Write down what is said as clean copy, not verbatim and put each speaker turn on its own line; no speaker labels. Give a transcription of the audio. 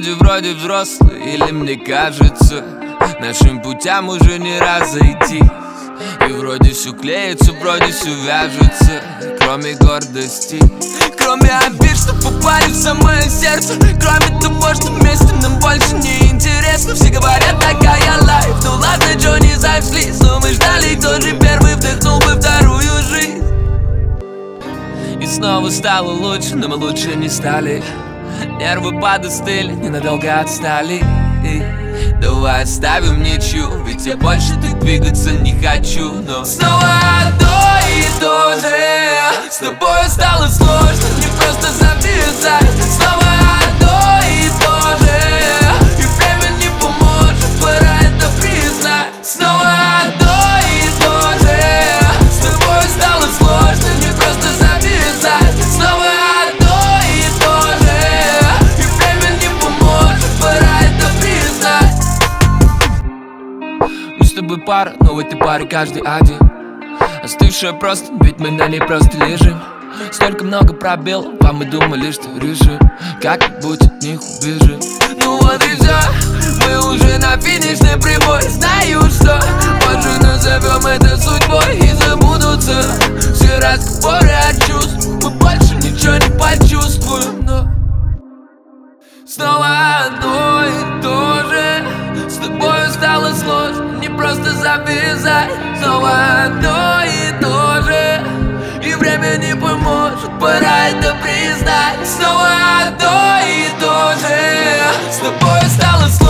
вроде взрослые, или мне кажется, нашим путям уже не разойтись. И вроде все клеится, вроде все вяжется, кроме гордости, кроме обид, что попали в самое сердце, кроме того, что вместе нам больше не интересно. Все говорят, такая лайф, ну ладно, чё не сошлись, но мы ждали, кто же первый вдохнул бы вторую жизнь. И снова стало лучше, но мы лучше не стали. Нервы подостыли, ненадолго отстали. Давай оставим ничью, ведь я больше так двигаться не хочу. Но снова одно и то же, с тобой стало сложно, не просто завязать. Снова одно и то же, и время не поможет, пора это признать. Снова одно и то же, с тобой стало сложно, не просто завязать. Снова одно и то же, и время не поможет, пора это признать. Мы с тобой пара, но в этой паре каждый один. Остывшая просто, ведь мы на ней просто лежим. Столько много пробелов, а мы думали, что решим как-нибудь от них убежим. Ну вот и все, мы уже на финишной прямой. Знаю, что позже назовем это судьбой, и забудутся все разговоры от чувств. Мы больше ничего не почувствуем, но снова одно и то же, с тобой стало сложно, не просто завязать. Снова одно и то же, и время не поможет, пора это признать. Снова одно и то же, с тобой стало сложно.